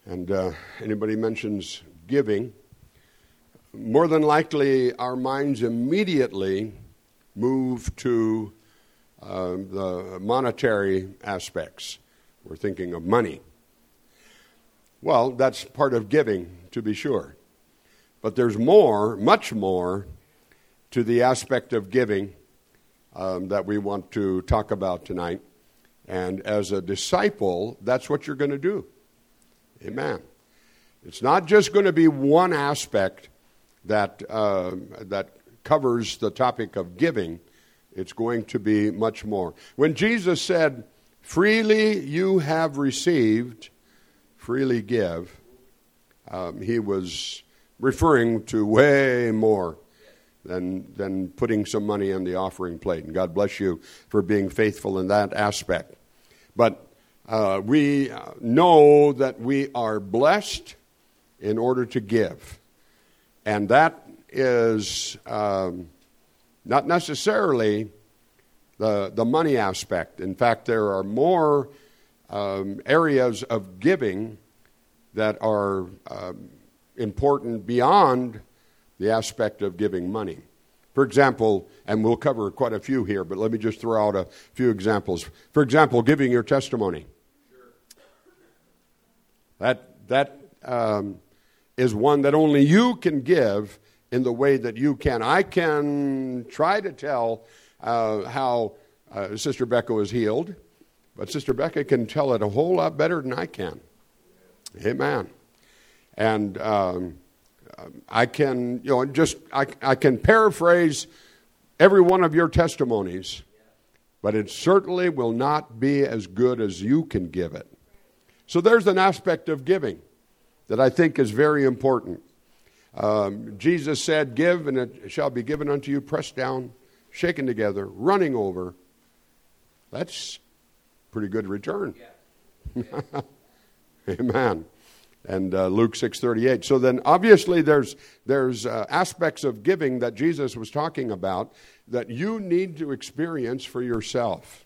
And anybody mentions giving, more than likely our minds immediately move to the monetary aspects. We're thinking of money. Well, that's part of giving, to be sure. But there's more, much more, to the aspect of giving that we want to talk about tonight. And as a disciple, that's what you're going to do. Amen. It's not just going to be one aspect that covers the topic of giving. It's going to be much more. When Jesus said, "Freely you have received, freely give," he was referring to way more than putting some money on the offering plate. And God bless you for being faithful in that aspect. But we know that we are blessed in order to give. And that is not necessarily the money aspect. In fact, there are more areas of giving that are important beyond the aspect of giving money. For example, and we'll cover quite a few here, but let me just throw out a few examples. For example, giving your testimony. That is one that only you can give in the way that you can. I can try to tell how Sister Becca was healed, but Sister Becca can tell it a whole lot better than I can. Amen. And I can, I can paraphrase every one of your testimonies, but it certainly will not be as good as you can give it. So there's an aspect of giving that I think is very important. Jesus said, "Give, and it shall be given unto you, pressed down, shaken together, running over." That's pretty good return. Yeah. Amen. And Luke 6:38. So then, obviously, there's aspects of giving that Jesus was talking about that you need to experience for yourself,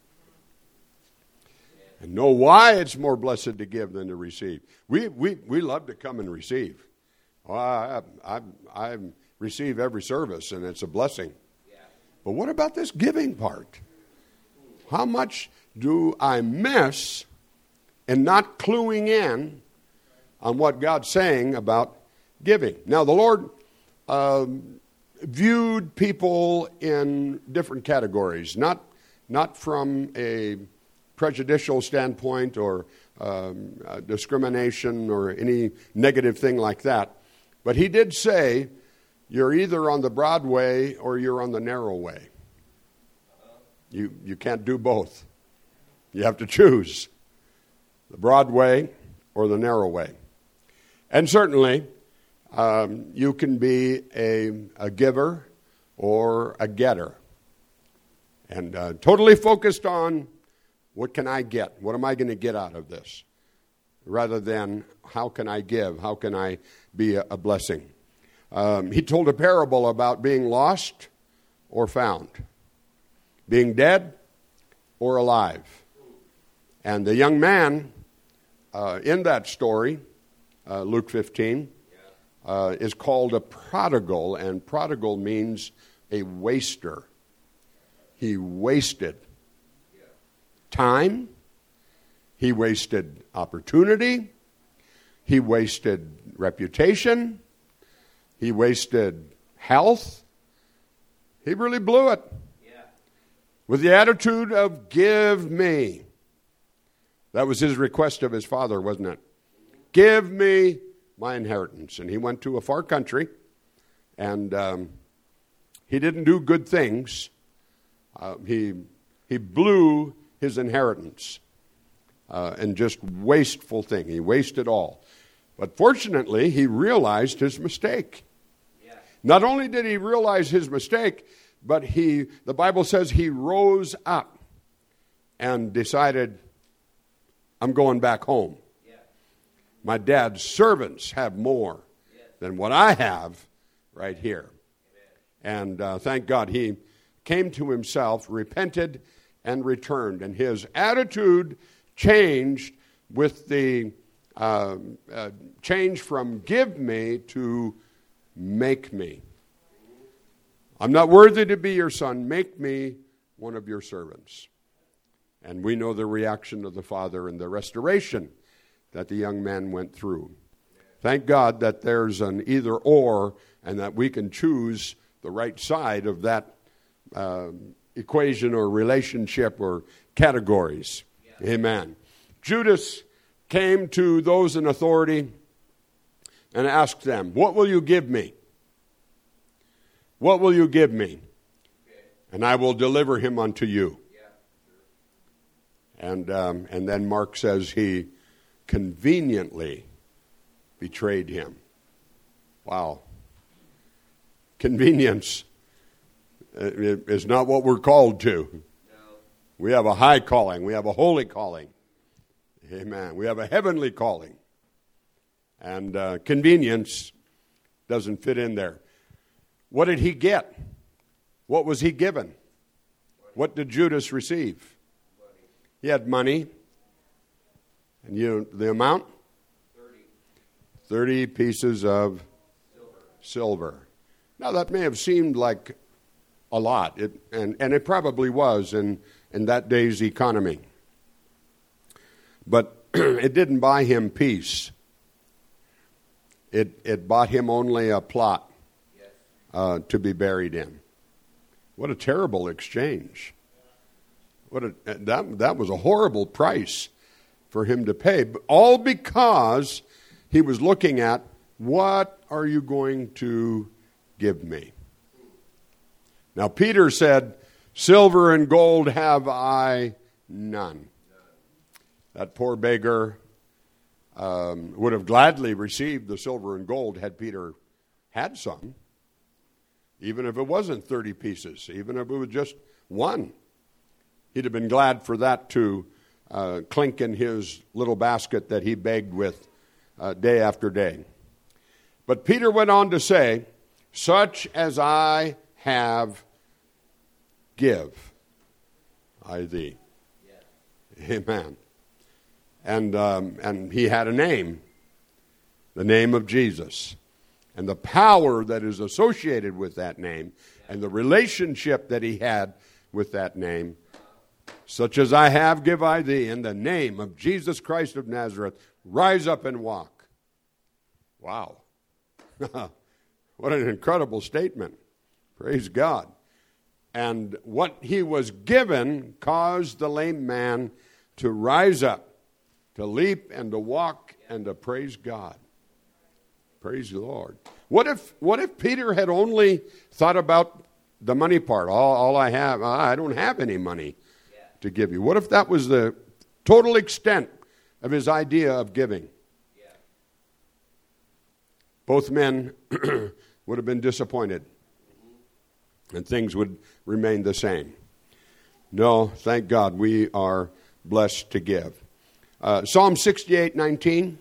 and know why it's more blessed to give than to receive. We love to come and receive. Well, I receive every service, and it's a blessing. Yeah. But what about this giving part? How much do I miss in not cluing in on what God's saying about giving? Now, the Lord viewed people in different categories, not from a prejudicial standpoint or discrimination or any negative thing like that. But he did say, you're either on the broad way or you're on the narrow way. You can't do both. You have to choose the broad way or the narrow way. And certainly, you can be a giver or a getter. And totally focused on what can I get? What am I going to get out of this? Rather than how can I give? How can I be a blessing? He told a parable about being lost or found, being dead or alive. And the young man in that story, Luke 15, is called a prodigal, and prodigal means a waster. He wasted time, he wasted opportunity, he wasted reputation, he wasted health. He really blew it. With the attitude of, "Give me." That was his request of his father, wasn't it? "Give me my inheritance." And he went to a far country, and he didn't do good things. He blew his inheritance, and just wasteful thing. He wasted all. But fortunately, he realized his mistake. Yeah. Not only did he realize his mistake, but the Bible says he rose up and decided, "I'm going back home. Yeah. My dad's servants have more than what I have right here." Amen. And thank God he came to himself, repented, and returned. And his attitude changed with the change from give me to make me. I'm not worthy to be your son. Make me one of your servants. And we know the reaction of the father and the restoration that the young man went through. Thank God that there's an either or and that we can choose the right side of that equation or relationship or categories. Yeah. Amen. Judas came to those in authority and asked them, what will you give me? What will you give me? And I will deliver him unto you. And then Mark says he conveniently betrayed him. Wow. Convenience is not what we're called to. No. We have a high calling. We have a holy calling. Amen. We have a heavenly calling. And convenience doesn't fit in there. What did he get? What was he given? What did Judas receive? He had money. And the amount? 30 pieces of silver. Now, that may have seemed like a lot, and it probably was in that day's economy. But it didn't buy him peace. It bought him only a plot to be buried in. What a terrible exchange. That was a horrible price for him to pay, all because he was looking at, what are you going to give me? Now, Peter said, silver and gold have I none. That poor beggar would have gladly received the silver and gold had Peter had some, even if it wasn't 30 pieces, even if it was just one. He'd have been glad for that to clink in his little basket that he begged with day after day. But Peter went on to say, such as I have, give I thee. Yeah. Amen. And he had a name, the name of Jesus. And the power that is associated with that name and the relationship that he had with that name, such as I have, give I thee, in the name of Jesus Christ of Nazareth, rise up and walk. Wow. What an incredible statement. Praise God. And what he was given caused the lame man to rise up, to leap and to walk and to praise God. Praise the Lord. What if Peter had only thought about the money part? All I have, I don't have any money to give you. What if that was the total extent of his idea of giving? Yeah. Both men would have been disappointed, and things would remain the same. No, thank God we are blessed to give. Psalm 68:19.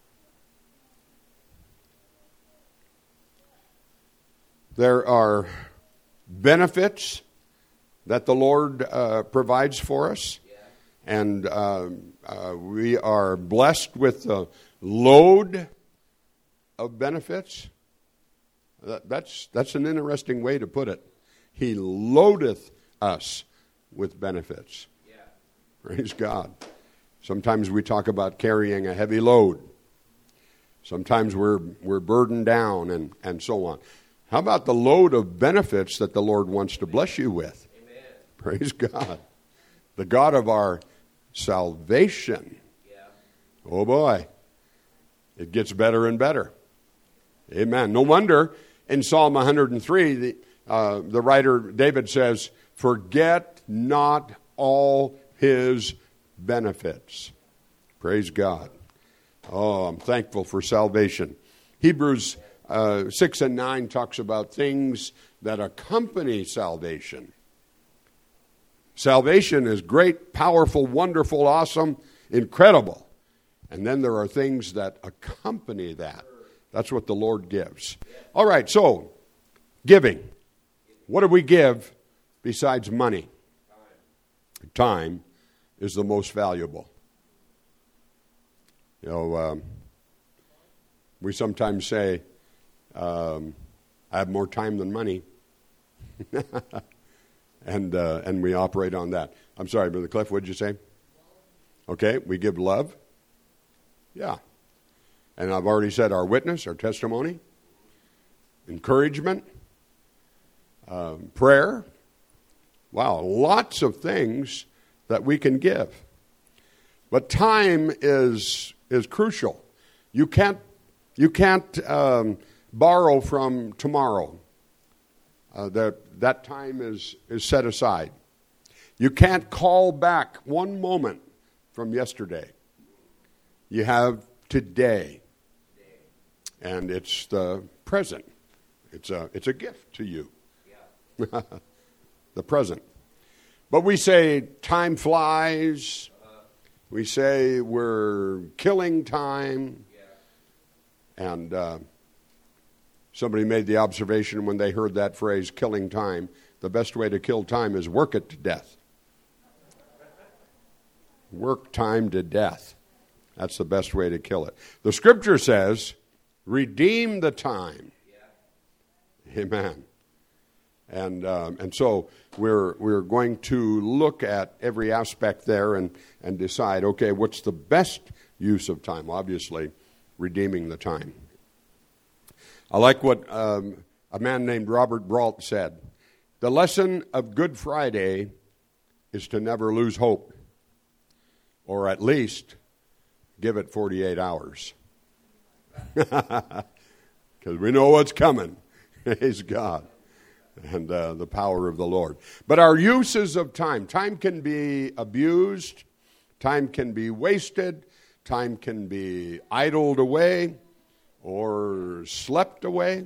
There are benefits that the Lord provides for us, and we are blessed with a load of benefits. That's an interesting way to put it. He loadeth us with benefits. Yeah. Praise God. Sometimes we talk about carrying a heavy load. Sometimes we're burdened down and so on. How about the load of benefits that the Lord wants to bless you with? Amen. Praise God. The God of our salvation. Yeah. Oh boy. It gets better and better. Amen. No wonder in Psalm 103, the writer David says, forget not all his benefits. Praise God. Oh, I'm thankful for salvation. Hebrews 6 and 9 talks about things that accompany salvation. Salvation is great, powerful, wonderful, awesome, incredible. And then there are things that accompany that. That's what the Lord gives. All right, so giving. What do we give besides money? Time is the most valuable. We sometimes say, I have more time than money. and we operate on that. I'm sorry, Brother Cliff, what did you say? Okay, we give love. Yeah. And I've already said our witness, our testimony, encouragement, prayer. Wow, lots of things that we can give. But time is crucial. You can't borrow from tomorrow. That time is set aside. You can't call back one moment from yesterday. You have today. And it's the present. It's a gift to you. Yeah. The present. But we say time flies. We say we're killing time. Yeah. And somebody made the observation when they heard that phrase, killing time, the best way to kill time is work it to death. Work time to death. That's the best way to kill it. The scripture says, redeem the time. Yeah. Amen. And so we're going to look at every aspect there and decide, okay, what's the best use of time? Obviously, redeeming the time. I like what a man named Robert Brault said. The lesson of Good Friday is to never lose hope, or at least give it 48 hours. Because we know what's coming. Praise God. And the power of the Lord. But our uses of time can be abused, time can be wasted, time can be idled away or slept away.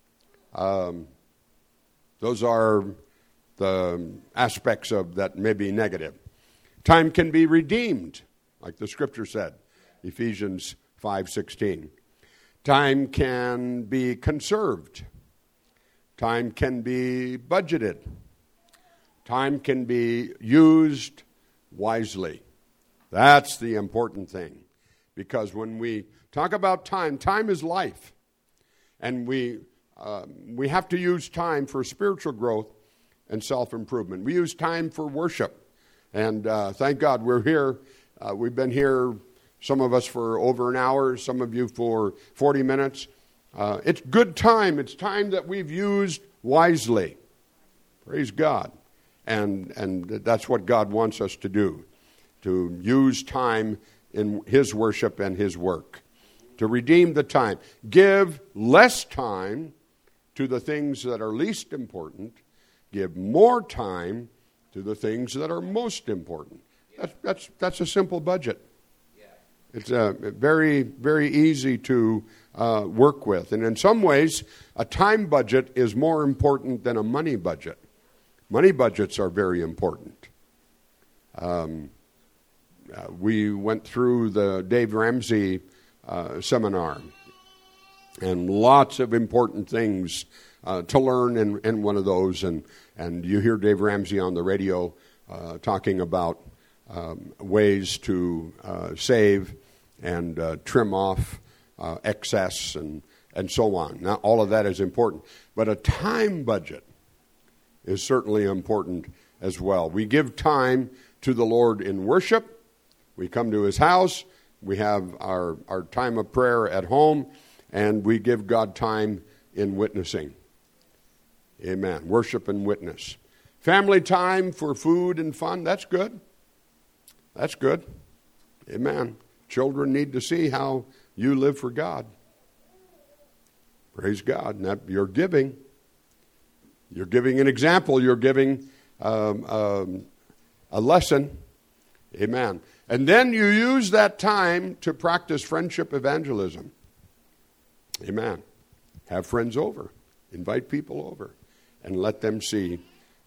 Those are the aspects of that may be negative. Time can be redeemed, like the scripture said, Ephesians 5:16. Time can be conserved. Time can be budgeted. Time can be used wisely. That's the important thing. Because when we talk about time, time is life. And we have to use time for spiritual growth and self-improvement. We use time for worship. And thank God we're here. We've been here, some of us for over an hour, some of you for 40 minutes. It's good time. It's time that we've used wisely. Praise God. And that's what God wants us to do, to use time in His worship and His work, to redeem the time. Give less time to the things that are least important. Give more time to the things that are most important. That's a simple budget. It's very, very easy to work with. And in some ways, a time budget is more important than a money budget. Money budgets are very important. We went through the Dave Ramsey seminar, and lots of important things to learn in one of those. And you hear Dave Ramsey on the radio talking about ways to save and trim off excess and so on. Now, all of that is important. But a time budget is certainly important as well. We give time to the Lord in worship. We come to His house. We have our time of prayer at home. And we give God time in witnessing. Amen. Worship and witness. Family time for food and fun, that's good. That's good. Amen. Children need to see how you live for God. Praise God. And that you're giving. You're giving an example. You're giving a lesson. Amen. And then you use that time to practice friendship evangelism. Amen. Have friends over. Invite people over. And let them see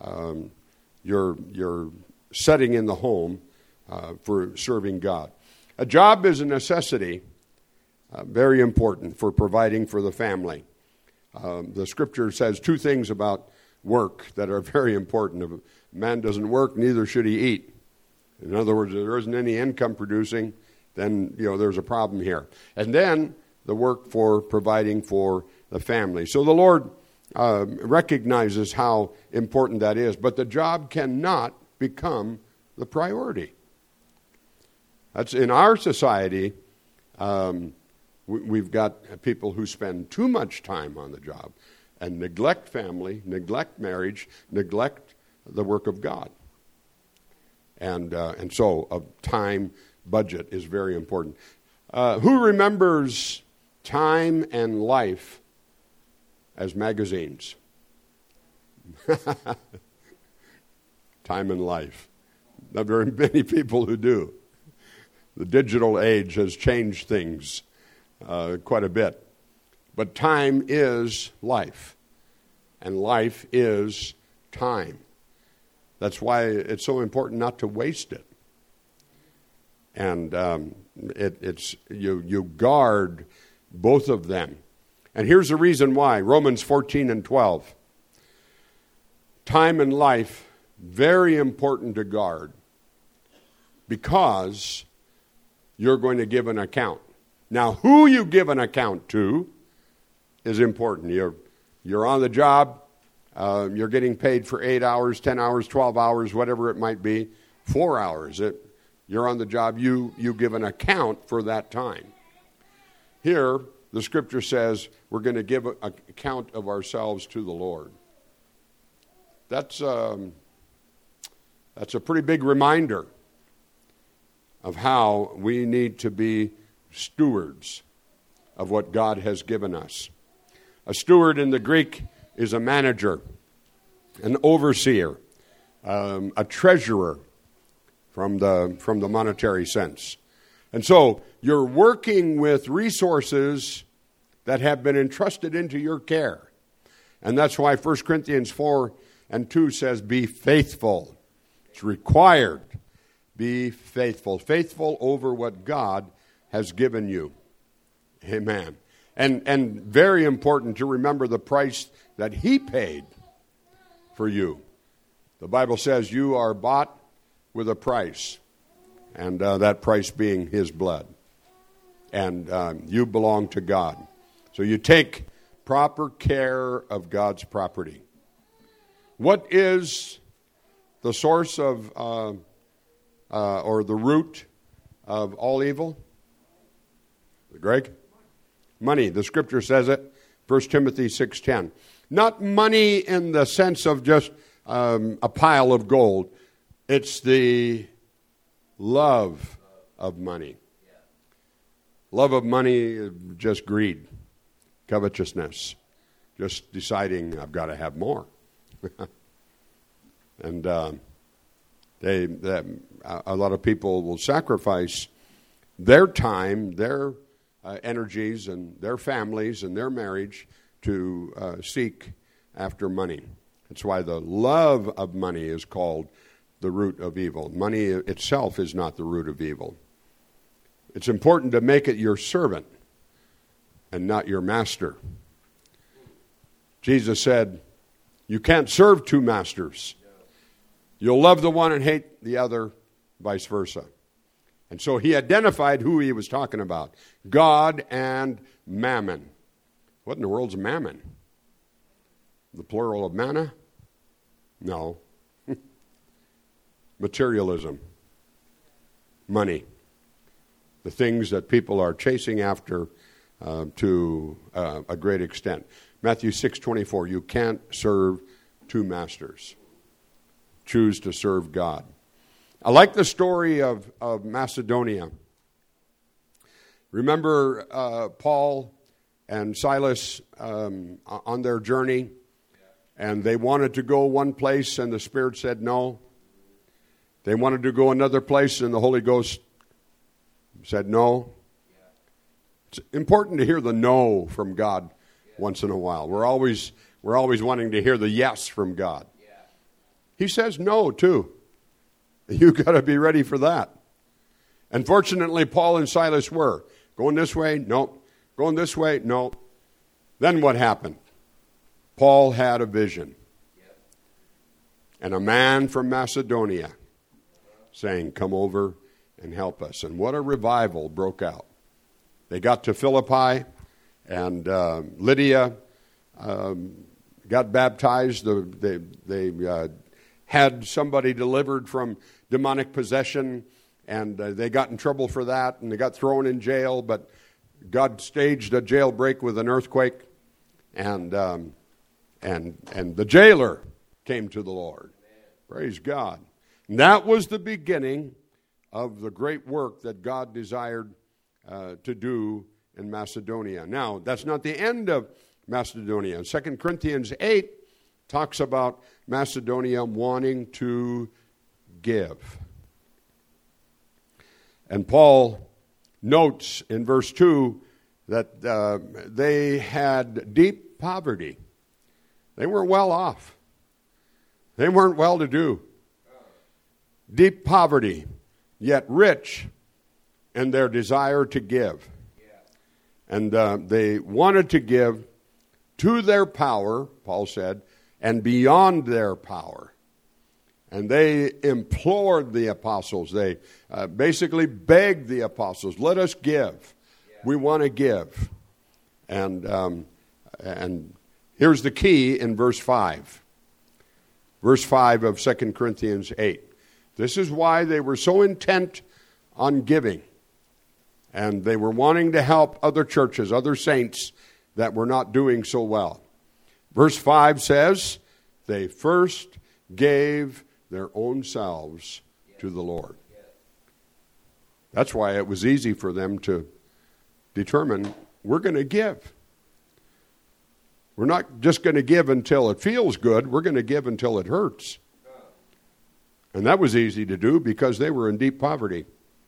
your setting in the home for serving God. A job is a necessity, very important for providing for the family. The scripture says two things about work that are very important. If a man doesn't work, neither should he eat. In other words, if there isn't any income producing, then there's a problem here. And then the work for providing for the family. So the Lord recognizes how important that is, but the job cannot become the priority. That's in our society. We've got people who spend too much time on the job and neglect family, neglect marriage, neglect the work of God. And so a time budget is very important. Who remembers Time and Life as magazines? Time and Life. Not very many people who do. The digital age has changed things quite a bit. But time is life, and life is time. That's why it's so important not to waste it. And you guard both of them. And here's the reason why. Romans 14:12. Time and life, very important to guard, because you're going to give an account. Now, who you give an account to is important. You're on the job. You're getting paid for 8 hours, 10 hours, 12 hours, whatever it might be, 4 hours. You're on the job. You give an account for that time. Here, the Scripture says we're going to give an account of ourselves to the Lord. That's a pretty big reminder of how we need to be stewards of what God has given us. A steward in the Greek is a manager, an overseer, a treasurer from the monetary sense. And so you're working with resources that have been entrusted into your care. And that's why 1 Corinthians 4:2 says, be faithful. It's required. Be faithful. Faithful over what God has given you. Amen. And very important to remember the price that He paid for you. The Bible says you are bought with a price, and that price being His blood. And you belong to God. So you take proper care of God's property. What is the source of, or the root of all evil? Greg? Money. The Scripture says it. 1 Timothy 6:10. Not money in the sense of just a pile of gold. It's the love of money. Love of money, just greed, covetousness, just deciding I've got to have more. And a lot of people will sacrifice their time, their energies, and their families and their marriage to seek after money. That's why the love of money is called the root of evil. Money itself is not the root of evil. It's important to make it your servant and not your master. Jesus said, you can't serve two masters. You'll love the one and hate the other, vice versa. And so he identified who he was talking about. God and mammon. What in the world's mammon? The plural of manna? No. Materialism. Money. The things that people are chasing after to a great extent. Matthew 6:24, you can't serve two masters. Choose to serve God. I like the story of Macedonia. Remember Paul and Silas on their journey, and they wanted to go one place, and the Spirit said no. They wanted to go another place, and the Holy Ghost said no. It's important to hear the no from God once in a while. We're always wanting to hear the yes from God. He says no too. You got to be ready for that. And fortunately, Paul and Silas were going this way, no. Going this way, no. Then what happened? Paul had a vision, and a man from Macedonia saying, "Come over and help us. And what a revival broke out. They got to Philippi, and Lydia got baptized. They had somebody delivered from demonic possession, and they got in trouble for that, and they got thrown in jail. But God staged a jailbreak with an earthquake, and the jailer came to the Lord. Praise God. And that was the beginning of the great work that God desired to do in Macedonia. Now, that's not the end of Macedonia. 2 Corinthians 8 talks about Macedonia wanting to give. And Paul notes in verse 2 that they had deep poverty. They weren't well off. They weren't well to do. Deep poverty, yet rich in their desire to give. And they wanted to give to their power, Paul said, and beyond their power. And they implored the apostles. They basically begged the apostles, let us give. We want to give. And here's the key in verse 5. Verse 5 of 2 Corinthians 8. This is why they were so intent on giving. And they were wanting to help other churches, other saints that were not doing so well. Verse 5 says, they first gave their own selves to the Lord. That's why it was easy for them to determine, we're going to give. We're not just going to give until it feels good. We're going to give until it hurts. And that was easy to do because they were in deep poverty.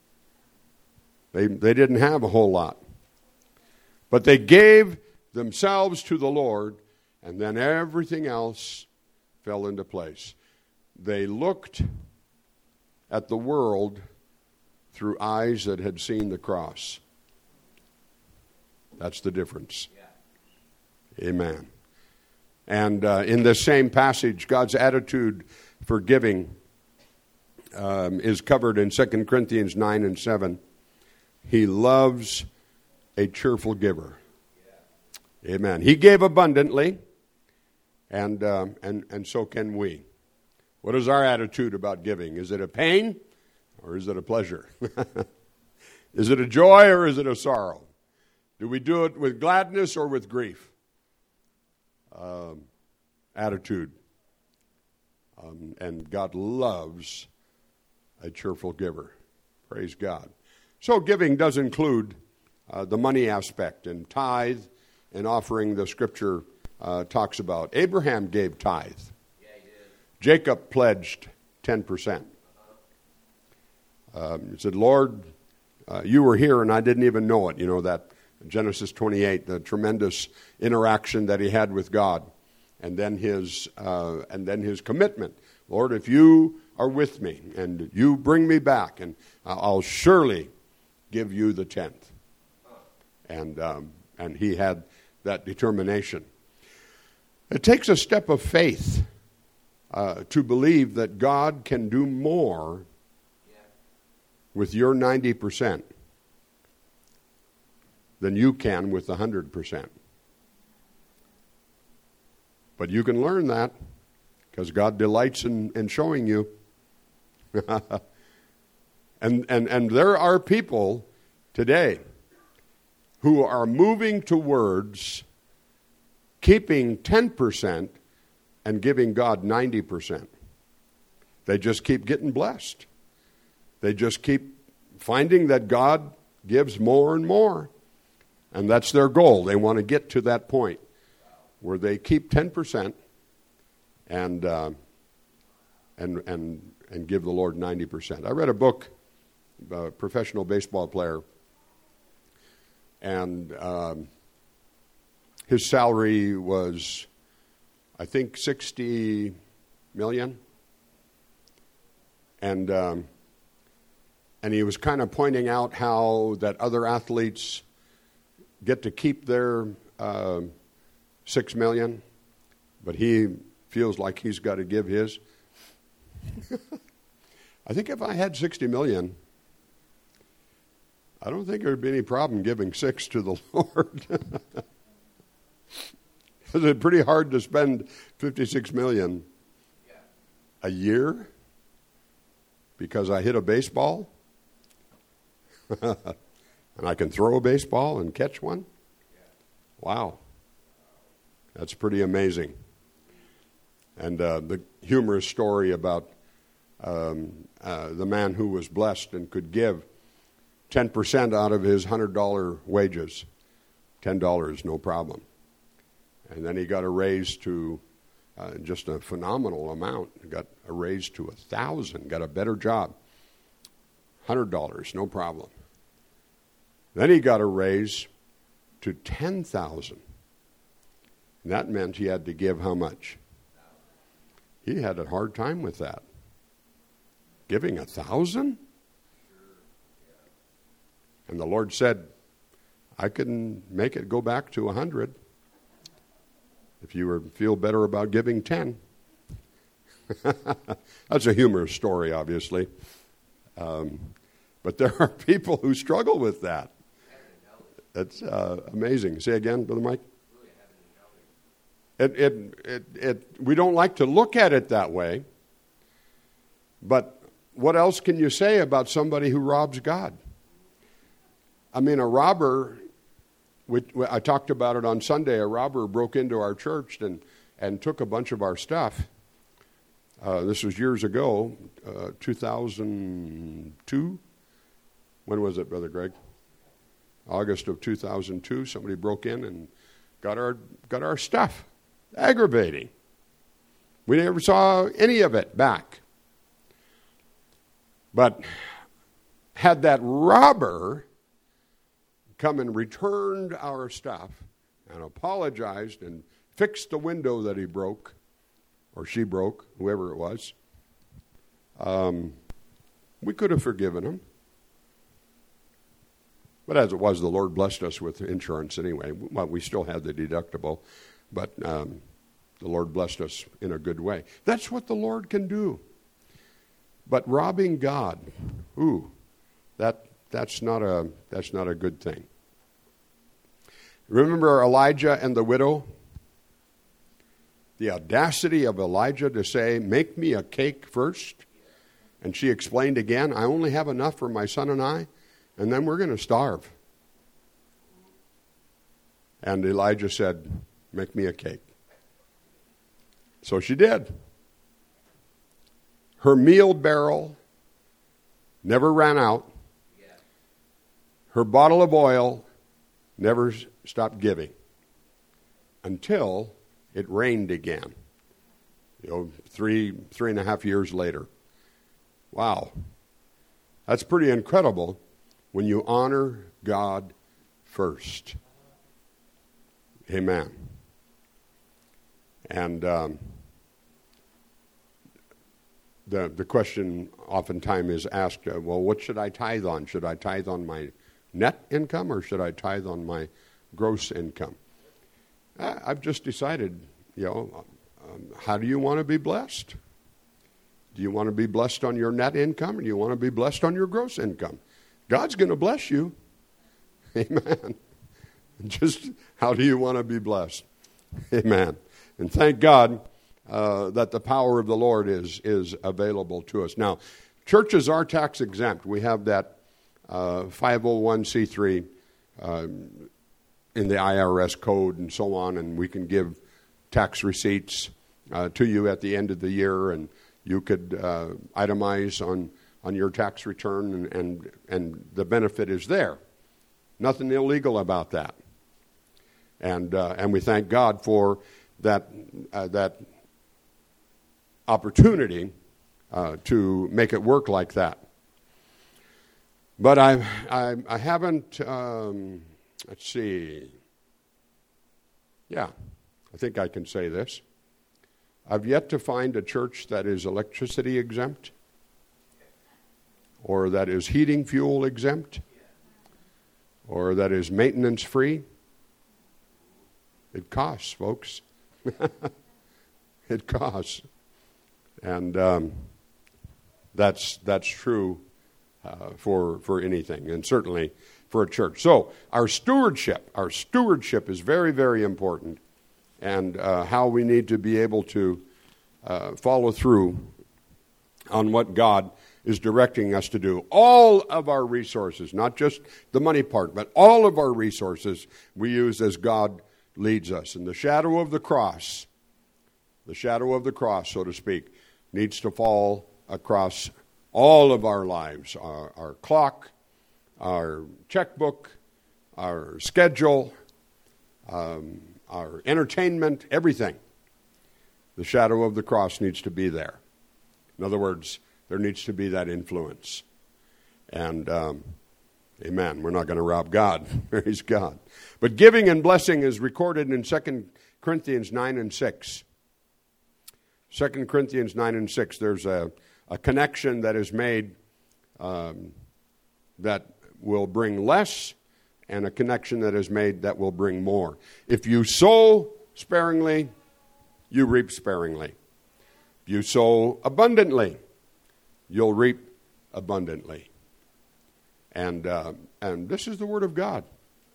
They didn't have a whole lot. But they gave themselves to the Lord, and then everything else fell into place. They looked at the world through eyes that had seen the cross. That's the difference. Amen. And in this same passage, God's attitude for giving is covered in 2 Corinthians 9 and 7. He loves a cheerful giver. Amen. He gave abundantly, and so can we. What is our attitude about giving? Is it a pain or is it a pleasure? Is it a joy or is it a sorrow? Do we do it with gladness or with grief? Attitude. And God loves a cheerful giver. Praise God. So giving does include the money aspect, and tithe and offering the Scripture talks about. Abraham gave tithe. Yeah, he did. Jacob pledged 10%. He said, Lord, you were here and I didn't even know it. You know, that Genesis 28, the tremendous interaction that he had with God. And then his commitment. Lord, if you are with me and you bring me back, and I'll surely give you the 10th. And he had that determination. It takes a step of faith to believe that God can do more with your 90% than you can with the 100%. But you can learn that because God delights in showing you. And there are people today who are moving towards keeping 10% and giving God 90%. They just keep getting blessed. They just keep finding that God gives more and more. And that's their goal. They want to get to that point where they keep 10% and give the Lord 90%. I read a book, a professional baseball player, and his salary was, I think, $60 million. And he was kind of pointing out how that other athletes get to keep their $6 million, but he feels like he's got to give his. I think if I had $60 million, I don't think there'd be any problem giving 6 to the Lord. Is it pretty hard to spend $56 million a year because I hit a baseball? And I can throw a baseball and catch one? Wow. That's pretty amazing. And the humorous story about the man who was blessed and could give 10% out of his $100 wages. $10, no problem. And then he got a raise to just a phenomenal amount. He got a raise to $1,000, got a better job. $100, no problem. Then he got a raise to $10,000. And that meant he had to give how much? He had a hard time with that. Giving $1,000? And the Lord said, I can make it go back to 100 if you feel better about giving 10. That's a humorous story, obviously. But there are people who struggle with that. That's amazing. Say again, Brother Mike? We don't like to look at it that way. But what else can you say about somebody who robs God? I mean, a robber, I talked about it on Sunday, a robber broke into our church and took a bunch of our stuff. This was years ago, 2002. When was it, Brother Greg? August of 2002. Somebody broke in and got our stuff. Aggravating. We never saw any of it back. But had that robber come and returned our stuff and apologized and fixed the window that he broke, or she broke, whoever it was, we could have forgiven him. But as it was, the Lord blessed us with insurance anyway. Well, we still had the deductible, but the Lord blessed us in a good way. That's what the Lord can do. But robbing God, that's not a good thing. Remember Elijah and the widow? The audacity of Elijah to say, make me a cake first. And she explained again, I only have enough for my son and I, and then we're going to starve. And Elijah said, make me a cake. So she did. Her meal barrel never ran out. Her bottle of oil never stopped giving until it rained again. 3.5 years later. Wow. That's pretty incredible when you honor God first. Amen. And the question oftentimes is asked, well, what should I tithe on? Should I tithe on my net income or should I tithe on my gross income? I've just decided, how do you want to be blessed? Do you want to be blessed on your net income or do you want to be blessed on your gross income? God's going to bless you. Amen. Just how do you want to be blessed? Amen. And thank God that the power of the Lord is available to us. Now, churches are tax exempt. We have that 501c3 in the IRS code and so on, and we can give tax receipts to you at the end of the year, and you could itemize on your tax return, and the benefit is there. Nothing illegal about that. And we thank God for that opportunity to make it work like that. But I haven't, let's see. Yeah, I think I can say this. I've yet to find a church that is electricity exempt or that is heating fuel exempt or that is maintenance free. It costs, folks. It costs. And that's true for anything, and certainly for a church. So our stewardship is very, very important, and how we need to be able to follow through on what God is directing us to do. All of our resources, not just the money part, but all of our resources we use as God leads us. And the shadow of the cross, so to speak, needs to fall across all of our lives, our clock, our checkbook, our schedule, our entertainment, everything. The shadow of the cross needs to be there. In other words, there needs to be that influence. And, amen, we're not going to rob God. Praise God. But giving and blessing is recorded in 2 Corinthians 9 and 6. 2 Corinthians 9 and 6, there's a connection that is made that will bring less, and a connection that is made that will bring more. If you sow sparingly, you reap sparingly. If you sow abundantly, you'll reap abundantly. And this is the Word of God.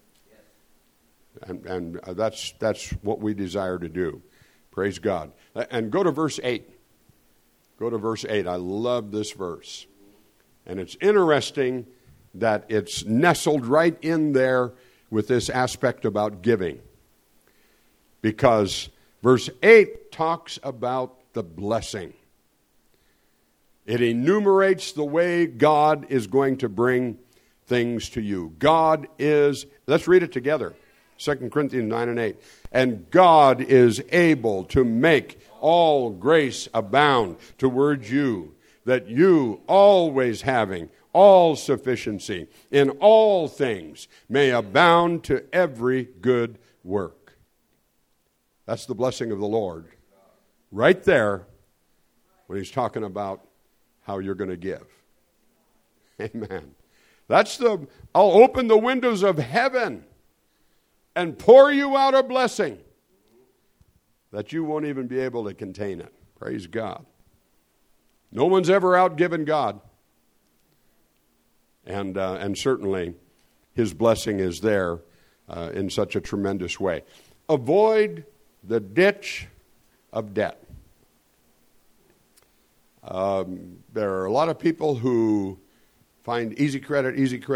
And that's what we desire to do. Praise God. And go to verse 8. Go to verse 8. I love this verse. And it's interesting that it's nestled right in there with this aspect about giving. Because verse 8 talks about the blessing. It enumerates the way God is going to bring things to you. God is, let's read it together. 2 Corinthians 9 and 8. And God is able to make all grace abound towards you, that you, always having all sufficiency in all things, may abound to every good work. That's the blessing of the Lord. Right there, when he's talking about how you're going to give. Amen. I'll open the windows of heaven and pour you out a blessing that you won't even be able to contain it. Praise God. No one's ever outgiven God. And certainly his blessing is there in such a tremendous way. Avoid the ditch of debt. There are a lot of people who find easy credit,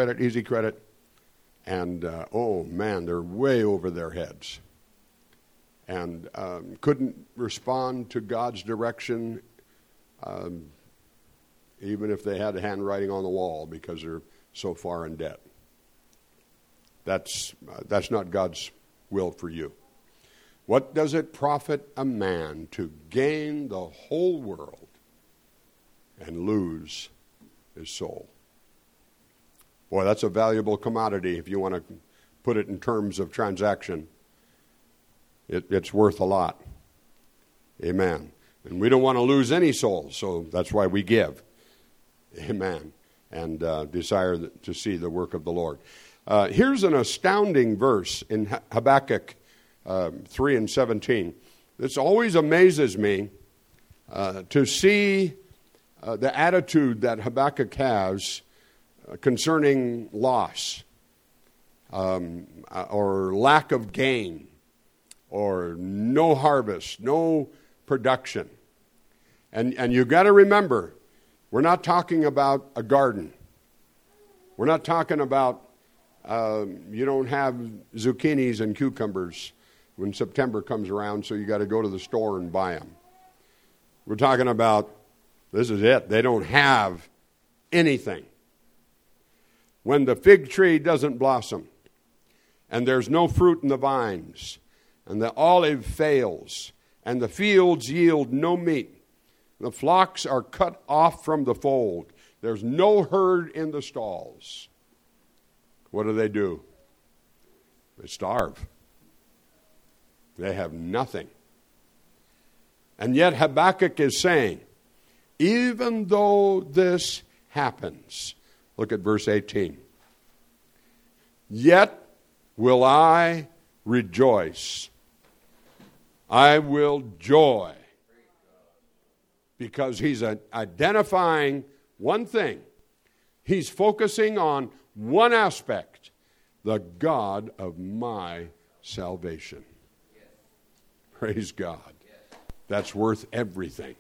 and oh man, they're way over their heads. And couldn't respond to God's direction even if they had handwriting on the wall because they're so far in debt. That's not God's will for you. What does it profit a man to gain the whole world and lose his soul? Boy, that's a valuable commodity if you want to put it in terms of transaction. It's worth a lot. Amen. And we don't want to lose any souls, so that's why we give. Amen. And desire to see the work of the Lord. Here's an astounding verse in Habakkuk 3 and 17. This always amazes me to see the attitude that Habakkuk has concerning loss or lack of gain or no harvest, no production. And you've got to remember, we're not talking about a garden. We're not talking about you don't have zucchinis and cucumbers when September comes around, so you got to go to the store and buy them. We're talking about, this is it, they don't have anything. When the fig tree doesn't blossom, and there's no fruit in the vines, and the olive fails, and the fields yield no meat, the flocks are cut off from the fold, there's no herd in the stalls. What do? They starve. They have nothing. And yet Habakkuk is saying, even though this happens, look at verse 18. Yet will I rejoice. I will joy. Because he's identifying one thing, He's focusing on one aspect, the God of my salvation. Praise God. That's worth everything.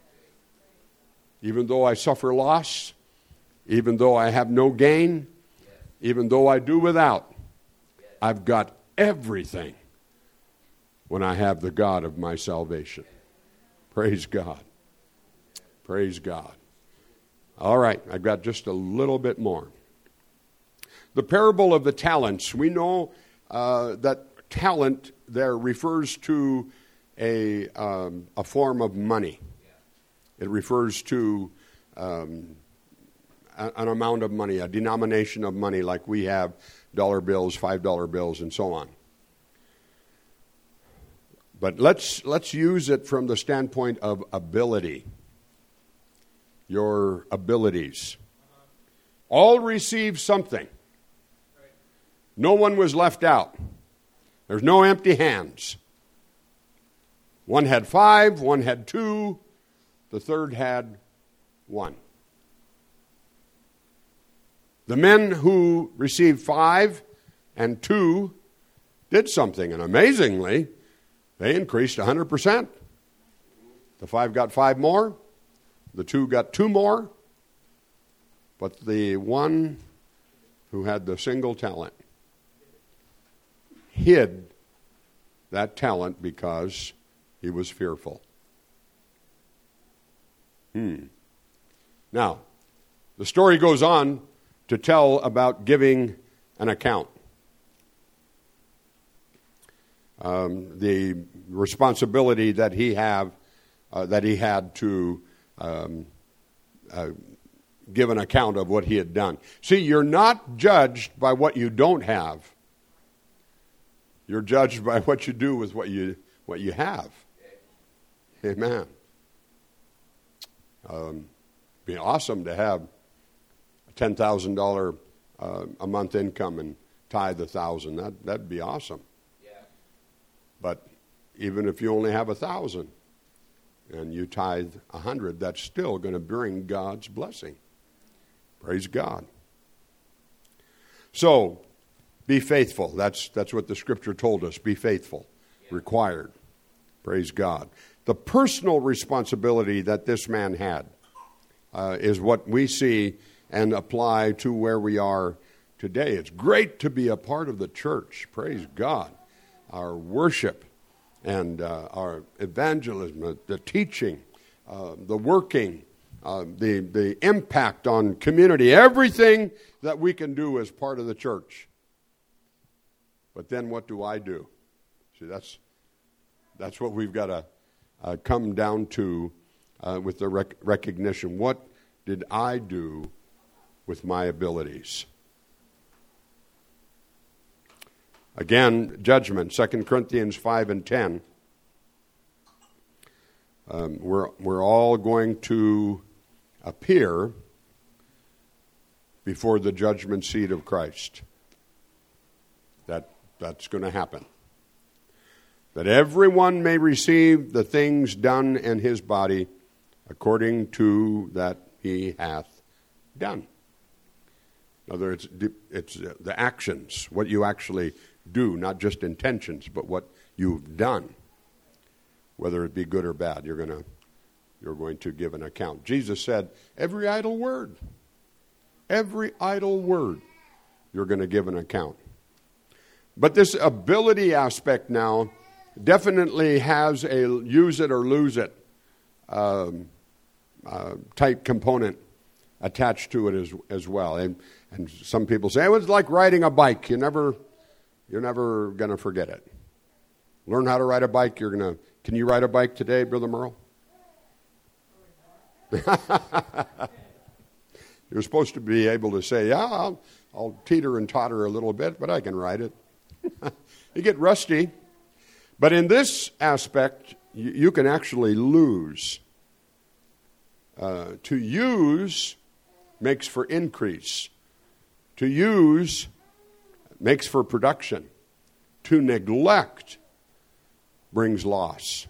Even though I suffer loss, even though I have no gain, even though I do without, I've got everything when I have the God of my salvation. Praise God. Praise God. All right, I've got just a little bit more. The parable of the talents, we know that talent there refers to a form of money. It refers to an amount of money, a denomination of money, like we have dollar bills, $5 bills, and so on. But let's use it from the standpoint of ability. Your abilities. All received something. No one was left out. There's no empty hands. One had 5, one had 2, the third had 1. The men who received 5 and 2 did something, and amazingly, they increased 100%. The 5 got 5 more. The 2 got 2 more. But the one who had the single talent hid that talent because he was fearful. Now, the story goes on to tell about giving an account. The responsibility that he had to give an account of what he had done. See, you're not judged by what you don't have. You're judged by what you do with what you have. Amen. Be awesome to have a $10,000 a month income and tithe $1,000. That'd be awesome. Yeah. But even if you only have 1,000 and you tithe 100, that's still going to bring God's blessing. Praise God. So, be faithful. That's what the Scripture told us. Be faithful. Yeah. Required. Praise God. The personal responsibility that this man had is what we see and apply to where we are today. It's great to be a part of the church. Praise God. Our worship and our evangelism, the teaching, the working, the impact on community, everything that we can do as part of the church. But then what do I do? See, that's what we've got to come down to with the recognition. What did I do with my abilities? Again, judgment, 2 Corinthians 5 and 10. We're all going to appear before the judgment seat of Christ. That's going to happen. That everyone may receive the things done in his body according to that he hath done. In other words, it's the actions, what you actually do, not just intentions, but what you've done. Whether it be good or bad, you're going to give an account. Jesus said, every idle word, you're going to give an account. But this ability aspect now definitely has a use it or lose it type component attached to it as well. And some people say, it was like riding a bike. You're never going to forget it. Learn how to ride a bike. Can you ride a bike today, Brother Merle? You're supposed to be able to say, yeah, I'll teeter and totter a little bit, but I can ride it. You get rusty. But in this aspect, you can actually lose. To use makes for increase. To use makes for production. To neglect brings loss.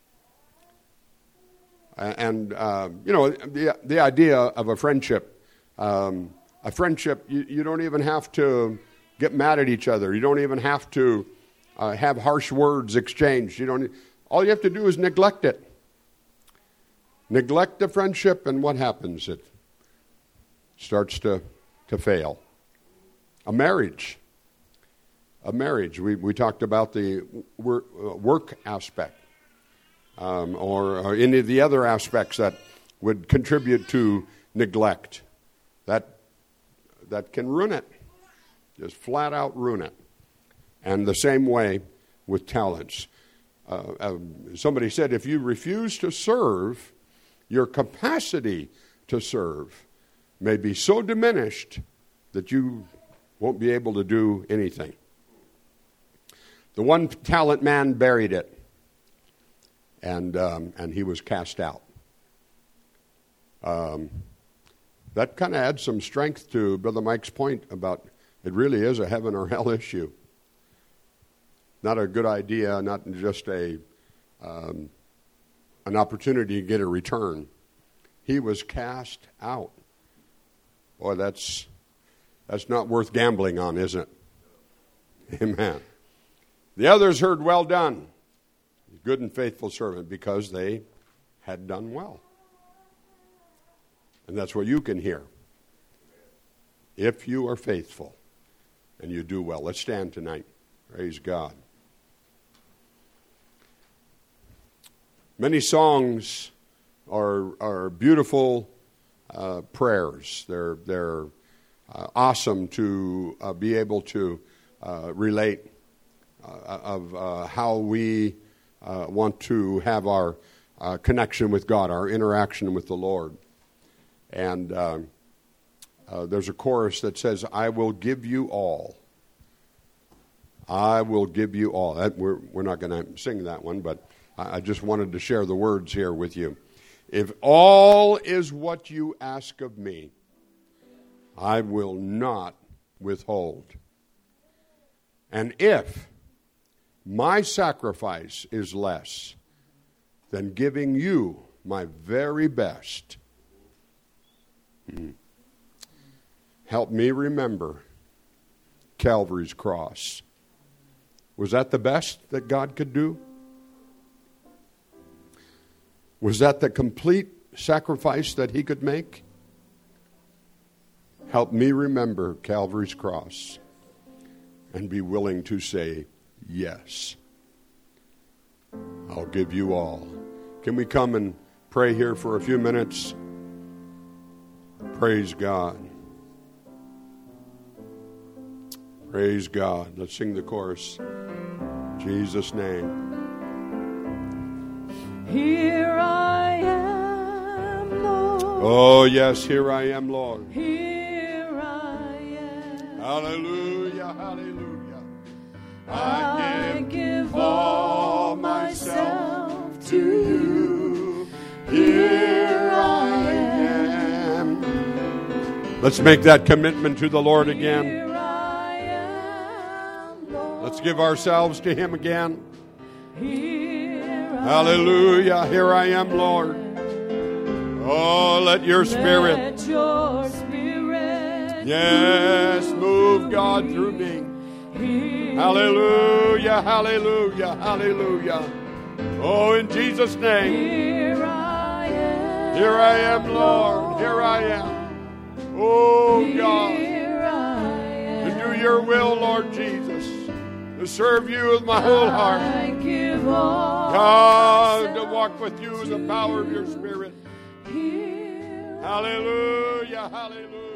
And the idea of a friendship A friendship, you don't even have to get mad at each other. You don't even have to have harsh words exchanged. All you have to do is neglect it. Neglect the friendship, and what happens? It starts to fail. A marriage. We talked about the work aspect, or any of the other aspects that would contribute to neglect. That can ruin it. Just flat out ruin it. And the same way with talents. Somebody said, if you refuse to serve, your capacity to serve may be so diminished that you won't be able to do anything. The one talent man buried it, and he was cast out. That kind of adds some strength to Brother Mike's point about it really is a heaven or hell issue. Not a good idea, not just an opportunity to get a return. He was cast out. Boy, that's not worth gambling on, is it? Amen. The others heard, well done, good and faithful servant, because they had done well. And that's what you can hear. If you are faithful and you do well. Let's stand tonight. Praise God. Many songs are beautiful prayers. They're awesome to be able to relate of how we want to have our connection with God, our interaction with the Lord. And there's a chorus that says, I will give you all. I will give you all. We're not going to sing that one, but I just wanted to share the words here with you. If all is what you ask of me, I will not withhold. And if my sacrifice is less than giving you my very best, help me remember Calvary's cross. Was that the best that God could do? Was that the complete sacrifice that he could make? Help me remember Calvary's cross and be willing to say, yes, I'll give you all. Can we come and pray here for a few minutes? Praise God. Praise God. Let's sing the chorus. In Jesus' name. Here I am, Lord. Oh, yes, here I am, Lord. Here I am. Hallelujah, hallelujah. I give all myself to you. Here I am. Let's make that commitment to the Lord again. Here I am, Lord. Let's give ourselves to him again. Here Hallelujah. Here I am, Lord. Oh, let your spirit, let your spirit yes, move God through me. Here Hallelujah, hallelujah, hallelujah. Oh, in Jesus' name. Here I am. Here I am, Lord. Here I am. Oh, God. Here I am. To do your will, Lord Jesus. To serve you with my whole heart. I give all God, to walk with you in the power of your Spirit. here. Hallelujah, hallelujah.